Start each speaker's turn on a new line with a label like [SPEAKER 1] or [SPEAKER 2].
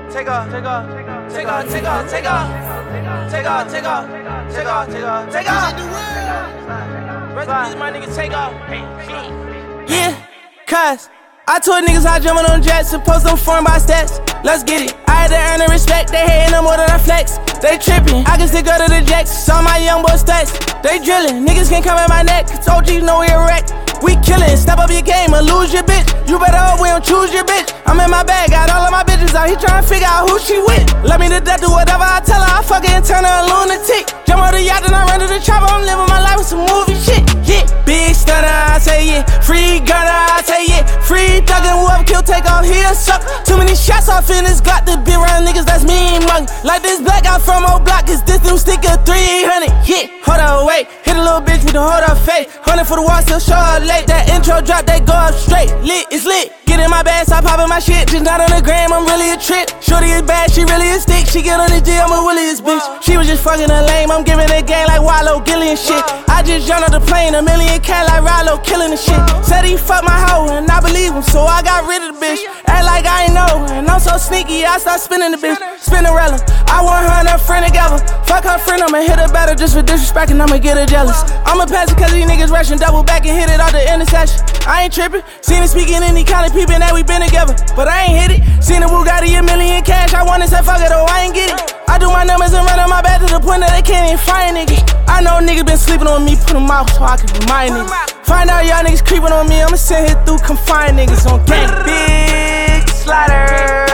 [SPEAKER 1] Take off. Rest in peace, my nigga, take off. Yeah, cuz I told niggas how jumping on jets and post them foreign by stats. Let's get it. I had to earn the respect, they hating them more than I flex. They tripping, I can still go to the jacks, saw my young boy stats. They drilling, niggas can't come at my neck, cause OGs know we a wreck. We killin', step up your game or lose your bitch. You better hope we don't choose your bitch. I'm in my bag, got all of my bitches out. He tryna figure out who she with. Love me to death, do whatever I tell her. I fuck her and turn her a lunatic. Jump on the yacht and I run to the chopper. I'm living my life with some movie shit. Yeah, big stunner, I say yeah. Free gunner, I say yeah. Free thuggin', whoever kill, take off, he'll suck. Too many shots off in this Glock. The big round niggas, that's me mug. Like this black out from old block, is this new sticker 300. Yeah, hold up, wait. Hit a little bitch with the hold up face. 100 for the wall, still show up late. That intro drop, they go up straight. Lit, it's lit. Get in my bag, stop popping my shit. Just not on the gram, I'm really a trip. Shorty is bad, she really a stick. She get on the G, I'm a williest bitch. She was just fucking her lame, I'm giving a game like Wallow, Gilly and shit. I just jumped on the plane, $1 million cat like Rollo, killing the shit. Said he fucked my hoe, and I believe him, so I got rid of the bitch. Act like I ain't know, and I'm so sneaky, I start spinning the bitch. Spinnerella, I want her and her friend together. Fuck her friend, I'ma hit her better just for disrespecting, I'ma get her jealous. I'ma pass it cause these niggas rushing, double back and hit it off the intersection. I ain't tripping, seen it speaking any kind of peeping that we been together, but I ain't hit it. Seen a Bugatti, $1 million cash, I wanna say fuck it, oh I ain't get it. I do my numbers and run on my back to the point that they can't even find niggas. I know niggas been sleeping on me, put them out so I can remind niggas. Find out y'all niggas creeping on me, I'ma send here through confined niggas on gang. Big Slider.